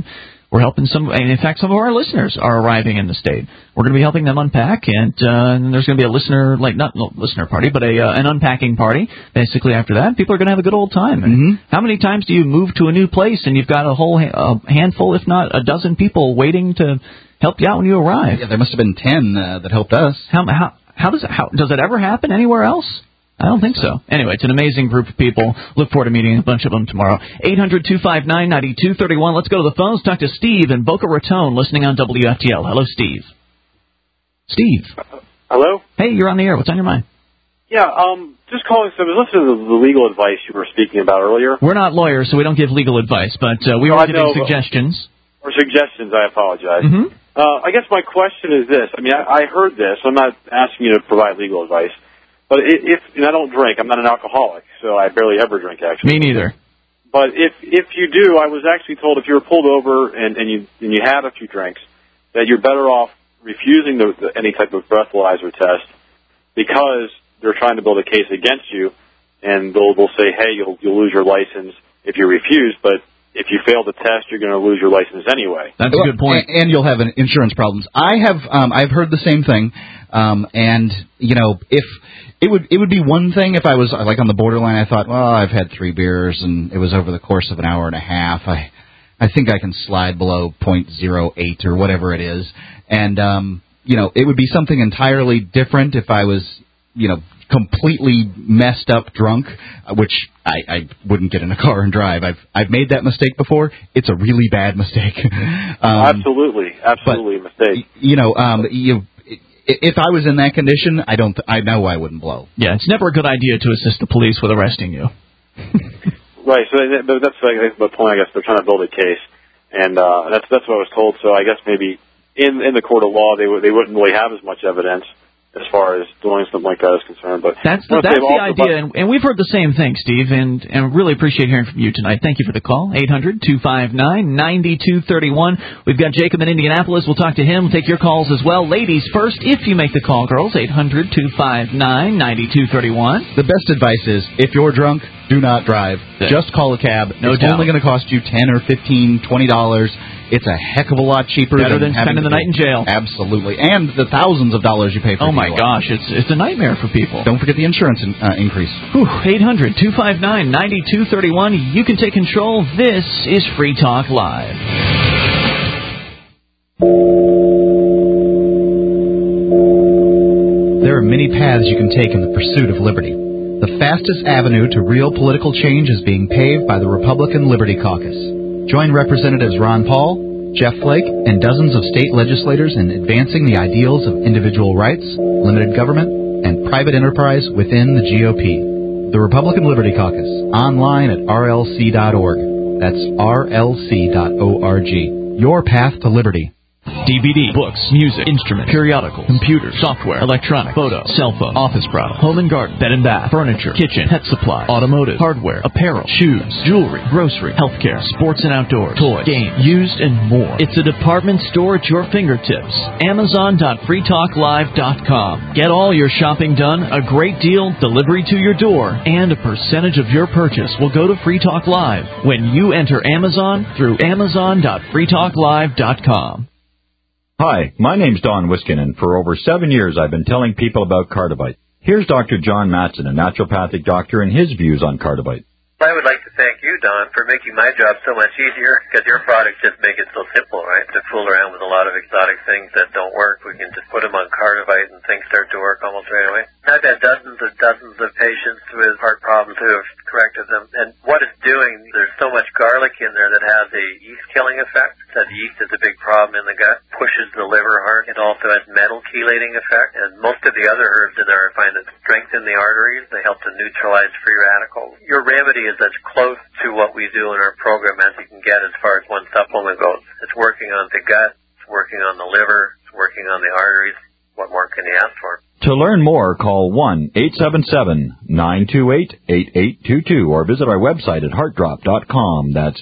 we're helping and in fact, some of our listeners are arriving in the state. We're going to be helping them unpack, and there's going to be a listener, not listener party, but an unpacking party, basically, after that. People are going to have a good old time. And how many times do you move to a new place and you've got a whole handful, if not a dozen people waiting to help you out when you arrive? Yeah, there must have been 10 that helped us. How does it ever happen anywhere else? I don't think so. Anyway, it's an amazing group of people. Look forward to meeting a bunch of them tomorrow. 800-259-9231. Let's go to the phones. Talk to Steve in Boca Raton, listening on WFTL. Hello, Steve. Steve. Hello? Hey, you're on the air. What's on your mind? Yeah, just calling. So I was listening to the legal advice you were speaking about earlier. We're not lawyers, so we don't give legal advice, but we are giving suggestions. Or suggestions, I apologize. I guess my question is this. I mean, I heard this. I'm not asking you to provide legal advice. But and I don't drink. I'm not an alcoholic, so I barely ever drink, actually. Me neither. But if you do, I was actually told if you were pulled over and you had a few drinks, that you're better off refusing any type of breathalyzer test because they're trying to build a case against you, and they'll say, hey, you'll lose your license if you refuse, but if you fail the test, you're going to lose your license anyway. That's a good point. And you'll have insurance problems. I've heard the same thing, and if it would be one thing if I was like on the borderline. I thought, well, I've had 3 beers and it was over the course of an hour and a half. I think I can slide below 0.08 or whatever it is, and it would be something entirely different if I was completely messed up drunk, which I wouldn't get in a car and drive. I've made that mistake before. It's a really bad mistake. Absolutely a mistake. If I was in that condition, I know I wouldn't blow. Yeah, it's never a good idea to assist the police with arresting you. Right. So that's the point. I guess they're trying to build a case, and that's what I was told. So I guess maybe in the court of law they wouldn't really have as much evidence as far as doing something like that is concerned. But that's the idea, and we've heard the same thing, Steve, and really appreciate hearing from you tonight. Thank you for the call. 800-259-9231. We've got Jacob in Indianapolis. We'll talk to him. We'll take your calls as well. Ladies first, if you make the call, girls. 800-259-9231. The best advice is, if you're drunk, do not drive. Just call a cab. It's only going to cost you $10 or $15, $20. It's a heck of a lot cheaper than spending the night in jail. Absolutely. And the thousands of dollars you pay for. Oh, my gosh. It's a nightmare for people. Don't forget the insurance increase. 800-259-9231. You can take control. This is Free Talk Live. There are many paths you can take in the pursuit of liberty. The fastest avenue to real political change is being paved by the Republican Liberty Caucus. Join Representatives Ron Paul, Jeff Flake, and dozens of state legislators in advancing the ideals of individual rights, limited government, and private enterprise within the GOP. The Republican Liberty Caucus, online at rlc.org. That's rlc.org. Your path to liberty. DVD, books, music, instruments, periodicals, computers, software, electronic, photo, cell phone, office products, home and garden, bed and bath, furniture, kitchen, pet supply, automotive, hardware, apparel, shoes, jewelry, grocery, healthcare, sports and outdoors, toys, games, used, and more. It's a department store at your fingertips. Amazon.freetalklive.com. Get all your shopping done, a great deal, delivery to your door, and a percentage of your purchase will go to Free Talk Live when you enter Amazon through Amazon.freetalklive.com. Hi, my name's Don Wiskin, and for over 7 years I've been telling people about Cardivite. Here's Dr. John Matson, a naturopathic doctor, and his views on Cardivite. I would like to thank you, Don, for making my job so much easier, because your products just make it so simple, right? To fool around with a lot of exotic things that don't work, we can just put them on Cardivite and things start to work almost right away. I've had dozens of patients with heart problems who have corrected them, and what it's doing, there's so much garlic in there that has a yeast-killing effect. That yeast is a big problem in the gut, pushes the liver hard. It also has metal chelating effect, and most of the other herbs in there I find that strengthen the arteries. They help to neutralize free radicals. Your remedy is as close to what we do in our program as you can get as far as one supplement goes. It's working on the gut, it's working on the liver, it's working on the arteries. What more can you ask for? To learn more, call 1-877-928-8822 or visit our website at heartdrop.com. That's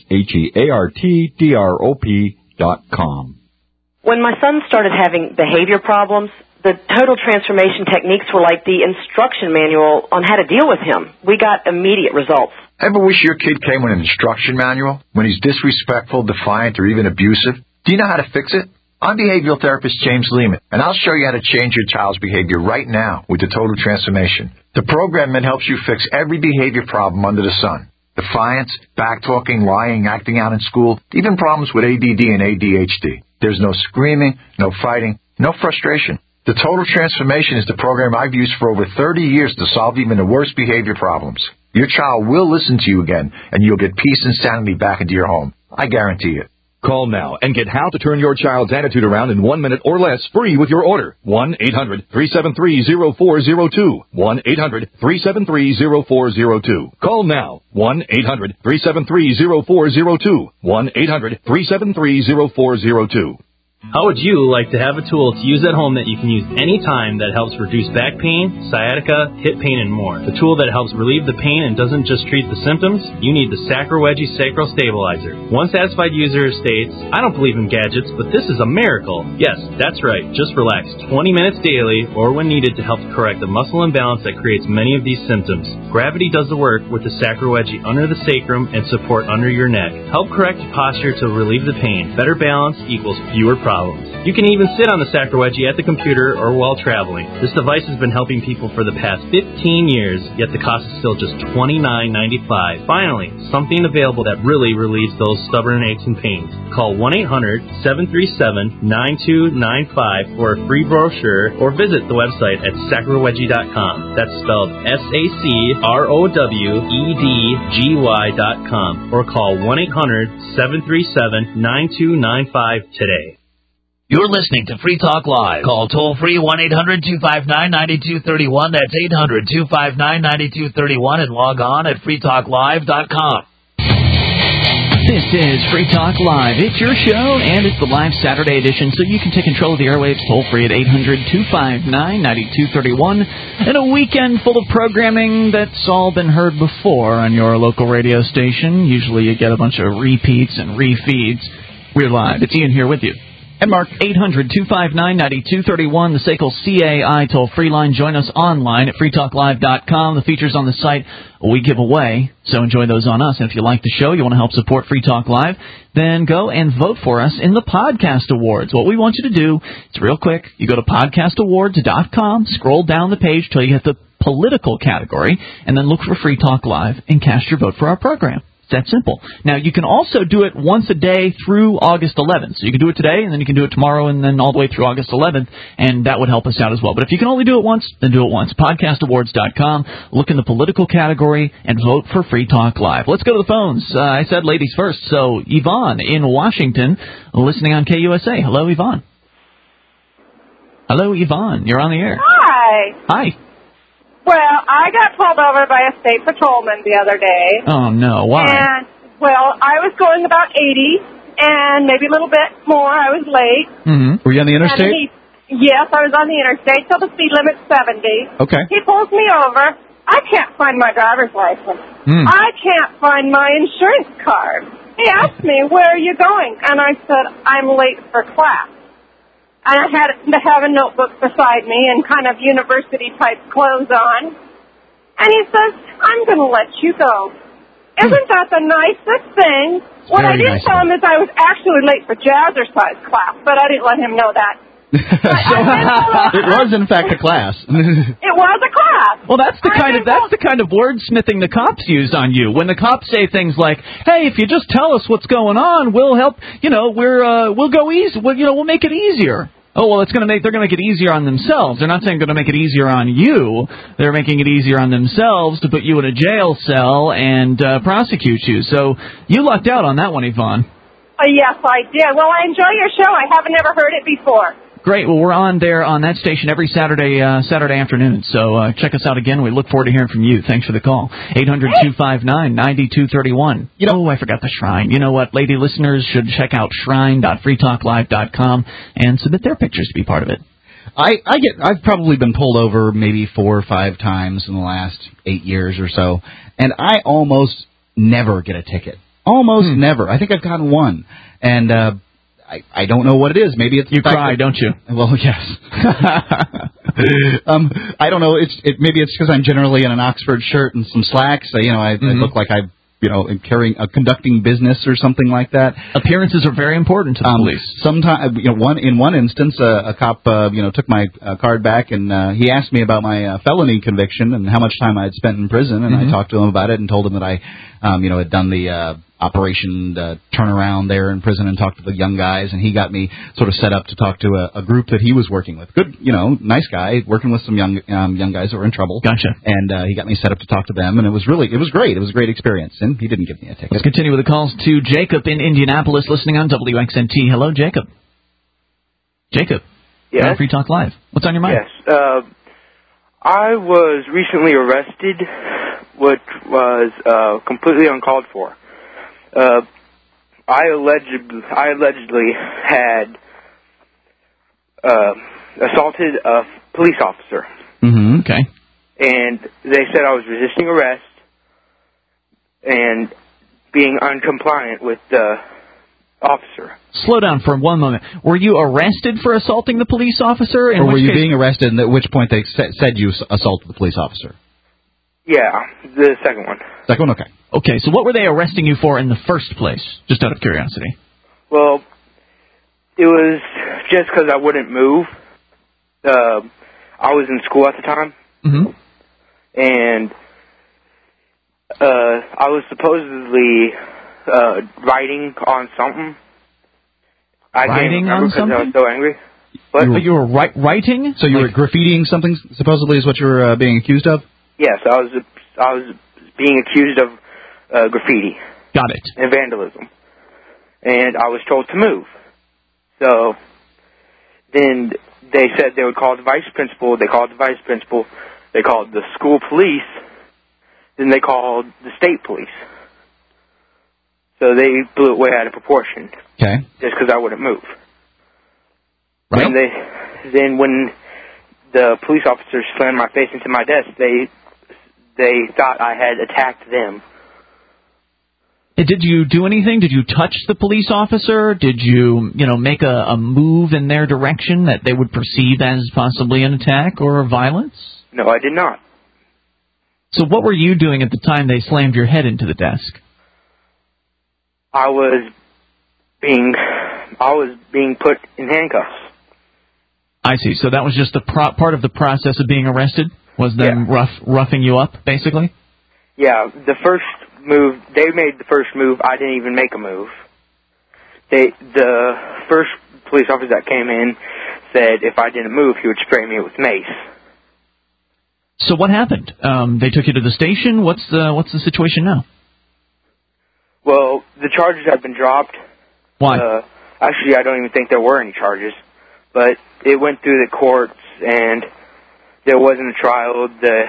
HEARTDROP.com. When my son started having behavior problems, the total transformation techniques were like the instruction manual on how to deal with him. We got immediate results. Ever wish your kid came with an instruction manual when he's disrespectful, defiant, or even abusive? Do you know how to fix it? I'm behavioral therapist James Lehman, and I'll show you how to change your child's behavior right now with the Total Transformation. The program that helps you fix every behavior problem under the sun. Defiance, backtalking, lying, acting out in school, even problems with ADD and ADHD. There's no screaming, no fighting, no frustration. The Total Transformation is the program I've used for over 30 years to solve even the worst behavior problems. Your child will listen to you again, and you'll get peace and sanity back into your home. I guarantee it. Call now and get how to turn your child's attitude around in 1 minute or less free with your order. 1-800-373-0402. 1-800-373-0402. Call now. 1-800-373-0402. 1-800-373-0402. How would you like to have a tool to use at home that you can use anytime that helps reduce back pain, sciatica, hip pain, and more? The tool that helps relieve the pain and doesn't just treat the symptoms? You need the Sacrawedgie Sacral Stabilizer. One satisfied user states, I don't believe in gadgets, but this is a miracle. Yes, that's right. Just relax 20 minutes daily or when needed to help correct the muscle imbalance that creates many of these symptoms. Gravity does the work with the Sacrawedgie under the sacrum and support under your neck. Help correct posture to relieve the pain. Better balance equals fewer problems. You can even sit on the Sacrawedgie at the computer or while traveling. This device has been helping people for the past 15 years, yet the cost is still just $29.95. Finally, something available that really relieves those stubborn aches and pains. Call 1-800-737-9295 for a free brochure or visit the website at sacrawedgie.com. That's spelled SACROWEDGY.com or call 1-800-737-9295 today. You're listening to Free Talk Live. Call toll-free 1-800-259-9231. That's 800-259-9231 and log on at freetalklive.com. This is Free Talk Live. It's your show, and it's the live Saturday edition, so you can take control of the airwaves toll-free at 800-259-9231. And a weekend full of programming that's all been heard before on your local radio station. Usually you get a bunch of repeats and refeeds. We're live. It's Ian here with you. And Mark, 800-259-9231, the SACL CAI toll-free line. Join us online at freetalklive.com. The features on the site we give away, so enjoy those on us. And if you like the show, you want to help support Free Talk Live, then go and vote for us in the Podcast Awards. What we want you to do, it's real quick. You go to podcastawards.com, scroll down the page till you hit the political category, and then look for Free Talk Live and cast your vote for our program. It's that simple. Now, you can also do it once a day through August 11th. So you can do it today, and then you can do it tomorrow, and then all the way through August 11th, and that would help us out as well. But if you can only do it once, then do it once. Podcastawards.com, look in the political category, and vote for Free Talk Live. Let's go to the phones. I said ladies first, so Yvonne in Washington, listening on KUSA. Hello, Yvonne. Hello, Yvonne. You're on the air. Hi. Hi. Well, I got pulled over by a state patrolman the other day. Oh, no. Why? And, well, I was going about 80, and maybe a little bit more. I was late. Mm-hmm. Were you on the interstate? Yes, I was on the interstate till the speed limit's 70. Okay. He pulls me over. I can't find my driver's license. I can't find my insurance card. He asked me, where are you going? And I said, I'm late for class. And I had to have a notebook beside me and kind of university-type clothes on. And he says, I'm going to let you go. Isn't that the nicest thing? What I didn't tell him is I was actually late for jazzercise class, but I didn't let him know that. It was, in fact, a class. It was a class. Well, that's the kind of wordsmithing the cops use on you. When the cops say things like, "Hey, if you just tell us what's going on, we'll help. We'll go easy. We'll make it easier." Oh, well, they're going to make it easier on themselves. They're not saying they're going to make it easier on you. They're making it easier on themselves to put you in a jail cell and prosecute you. So you lucked out on that one, Yvonne. Yes, I did. Well, I enjoy your show. I haven't ever heard it before. Great. Well, we're on there on that station every Saturday afternoon. So check us out again. We look forward to hearing from you. Thanks for the call. 800-259-9231. I forgot the Shrine. You know what? Lady listeners should check out shrine.freetalklive.com and submit their pictures to be part of it. I've probably been pulled over maybe 4 or 5 times in the last 8 years or so, and I almost never get a ticket. Almost never. I think I've gotten one. And I don't know what it is. Maybe it's you cry, don't you? Well, yes. I don't know. Maybe it's because I'm generally in an Oxford shirt and some slacks. I look like I conducting business or something like that. Appearances are very important to the police. Sometimes, in one instance, a cop, took my card back and he asked me about my felony conviction and how much time I had spent in prison, and I talked to him about it and told him that I, had done the operation turnaround there in prison and talked to the young guys, and he got me sort of set up to talk to a group that he was working with. Good, nice guy, working with some young guys that were in trouble. Gotcha. And he got me set up to talk to them, and it was great. It was a great experience, and he didn't give me a ticket. Let's continue with the calls to Jacob in Indianapolis, listening on WXNT. Hello, Jacob. Jacob. Yes. Free Talk Live. What's on your mind? Yes. I was recently arrested, which was completely uncalled for. I allegedly had assaulted a police officer. Mm-hmm. Okay. And they said I was resisting arrest and being uncompliant with the officer. Slow down for one moment. Were you arrested for assaulting the police officer? Or were you being arrested, and at which point they said you assaulted the police officer? Yeah, the second one. Second one, okay. Okay, so what were they arresting you for in the first place, just out of curiosity? Well, it was just because I wouldn't move. I was in school at the time. Mm-hmm. And I was supposedly writing on something. I can't remember because I was so angry. What? But you were writing? So you were graffitiing something, supposedly, is what you were being accused of? Yes, I was being accused of graffiti. Got it. And vandalism. And I was told to move. So then they said they would call the vice principal. They called the vice principal. They called the school police. Then they called the state police. So they blew it way out of proportion. Okay. Just because I wouldn't move. Right. And then when the police officers slammed my face into my desk, they thought I had attacked them. Did you do anything? Did you touch the police officer? Did you, make a move in their direction that they would perceive as possibly an attack or violence? No, I did not. So what were you doing at the time they slammed your head into the desk? I was being put in handcuffs. I see. So that was just the part of the process of being arrested? Was them roughing you up, basically? Yeah, the first move, they made the first move. I didn't even make a move. The first police officer that came in said if I didn't move, he would spray me with mace. So what happened? They took you to the station? What's the situation now? Well, the charges have been dropped. Why? Actually, I don't even think there were any charges. But it went through the courts, and there wasn't a trial.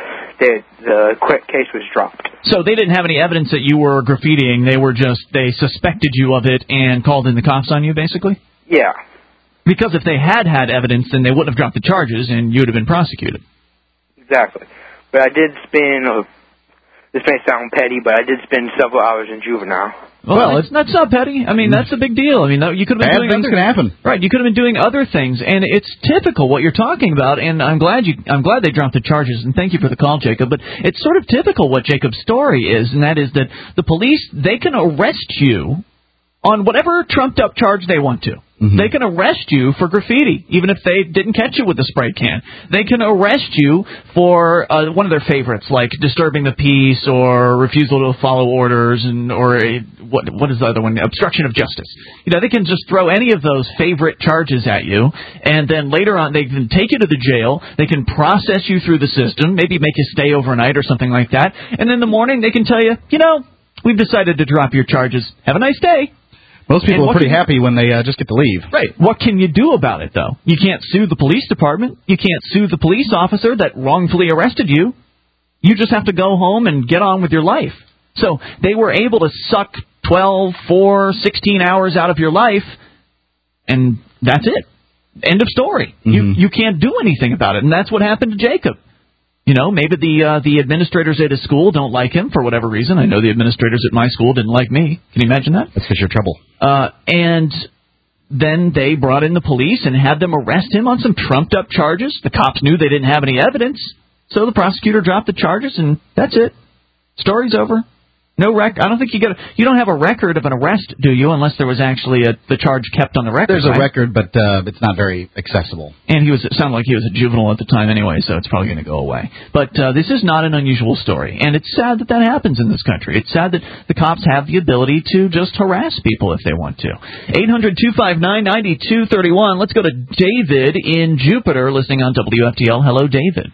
The case was dropped. So they didn't have any evidence that you were graffitiing. They suspected you of it and called in the cops on you, basically? Yeah. Because if they had evidence, then they wouldn't have dropped the charges, and you would have been prosecuted. Exactly. But I did spend, this may sound petty, but I did spend several hours in juvenile. Well, that's not petty. I mean, that's a big deal. I mean, you could have been doing things can happen. Right, you could have been doing other things, and it's typical what you're talking about. And I'm glad they dropped the charges. And thank you for the call, Jacob. But it's sort of typical what Jacob's story is, and that is that the police, they can arrest you on whatever trumped up charge they want to. Mm-hmm. They can arrest you for graffiti, even if they didn't catch you with the spray can. They can arrest you for one of their favorites, like disturbing the peace or refusal to follow orders, or what is the other one? Obstruction of justice. They can just throw any of those favorite charges at you, and then later on they can take you to the jail. They can process you through the system, maybe make you stay overnight or something like that. And in the morning they can tell you, we've decided to drop your charges. Have a nice day. Most people are pretty happy when they just get to leave. Right. What can you do about it, though? You can't sue the police department. You can't sue the police officer that wrongfully arrested you. You just have to go home and get on with your life. So they were able to suck 12, 4, 16 hours out of your life, and that's it. End of story. Mm-hmm. You can't do anything about it, and that's what happened to Jacob. Maybe the administrators at his school don't like him for whatever reason. I know the administrators at my school didn't like me. Can you imagine that? That's because you're trouble. And then they brought in the police and had them arrest him on some trumped-up charges. The cops knew they didn't have any evidence, so the prosecutor dropped the charges, and that's it. Story's over. No record. I don't think you don't have a record of an arrest, do you? Unless there was actually the charge kept on the record. There's a record, but it's not very accessible. And it sounded like he was a juvenile at the time anyway, so it's probably going to go away. But this is not an unusual story, and it's sad that happens in this country. It's sad that the cops have the ability to just harass people if they want to. 800-259-9231. Let's go to David in Jupiter, listening on WFTL. Hello, David.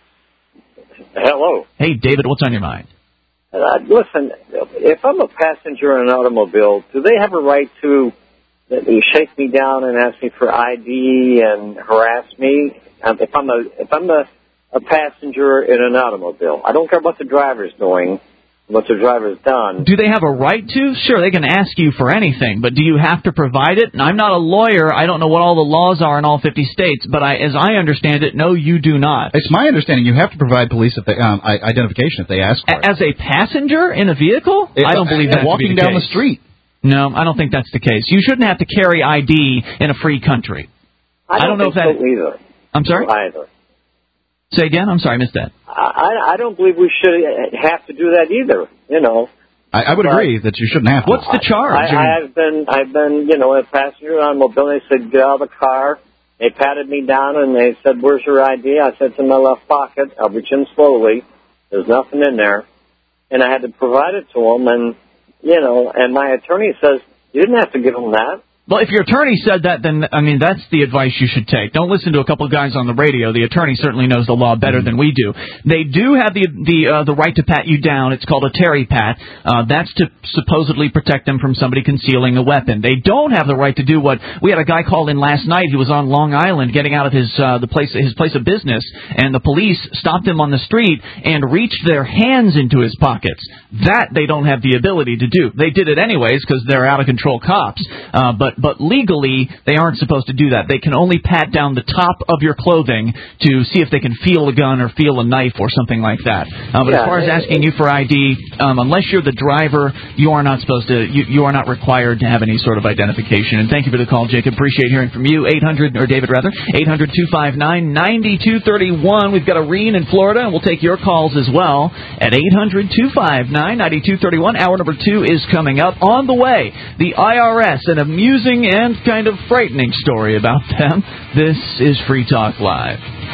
Hello. Hey, David. What's on your mind? Listen, if I'm a passenger in an automobile, do they have a right to shake me down and ask me for ID and harass me? If I'm a passenger in an automobile, I don't care what the driver's doing, what the driver's done. Do they have a right to? Sure, they can ask you for anything, but do you have to provide it? And I'm not a lawyer. I don't know what all the laws are in all 50 states, but as I understand it, no, you do not. It's my understanding you have to provide police identification if they ask for it. As a passenger in a vehicle? I don't believe that walking down the street. No, I don't think that's the case. You shouldn't have to carry ID in a free country. I don't know if that either. I'm sorry? Either. Say again? I'm sorry, I missed that. I don't believe we should have to do that either, you know. I would agree that you shouldn't have to. What's the charge? I've been, a passenger on a mobility. They said, get out of the car. They patted me down and they said, where's your ID? I said, it's in my left pocket. I'll reach in slowly. There's nothing in there. And I had to provide it to them. And, and my attorney says, you didn't have to give them that. Well, if your attorney said that, then, that's the advice you should take. Don't listen to a couple of guys on the radio. The attorney certainly knows the law better than we do. They do have the right to pat you down. It's called a Terry pat. That's to supposedly protect them from somebody concealing a weapon. They don't have the right to do what we had a guy call in last night. He was on Long Island getting out of his place of business, and the police stopped him on the street and reached their hands into his pockets. That they don't have the ability to do. They did it anyways because they're out of control cops. But legally, they aren't supposed to do that. They can only pat down the top of your clothing to see if they can feel a gun or feel a knife or something like that. But as far as asking you for ID, unless you're the driver, you are not supposed to. You are not required to have any sort of identification. And thank you for the call, Jacob. Appreciate hearing from you. David, 800-259-9231. We've got Irene in Florida, and we'll take your calls as well at 800-259-9231. Hour number 2 is coming up. On the way, the IRS, an amusing and kind of frightening story about them. This is Free Talk Live.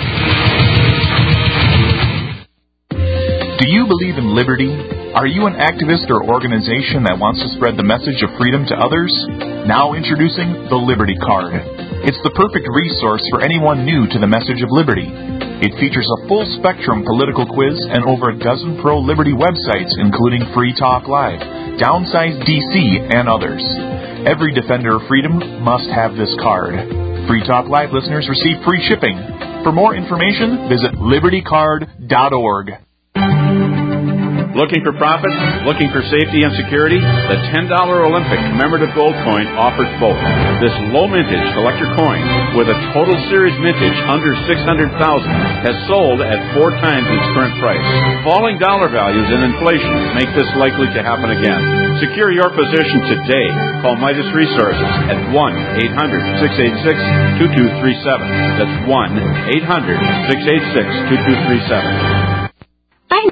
Do you believe in liberty? Are you an activist or organization that wants to spread the message of freedom to others? Now introducing the Liberty Card. It's the perfect resource for anyone new to the message of liberty. It features a full-spectrum political quiz and over a dozen pro-liberty websites, including Free Talk Live, Downsize DC, and others. Every defender of freedom must have this card. Free Talk Live listeners receive free shipping. For more information, visit libertycard.org. Looking for profits? Looking for safety and security? The $10 Olympic commemorative gold coin offers both. This low mintage collector coin, with a total series mintage under $600,000, has sold at 4 times its current price. Falling dollar values and inflation make this likely to happen again. Secure your position today. Call Midas Resources at 1-800-686-2237. That's 1-800-686-2237.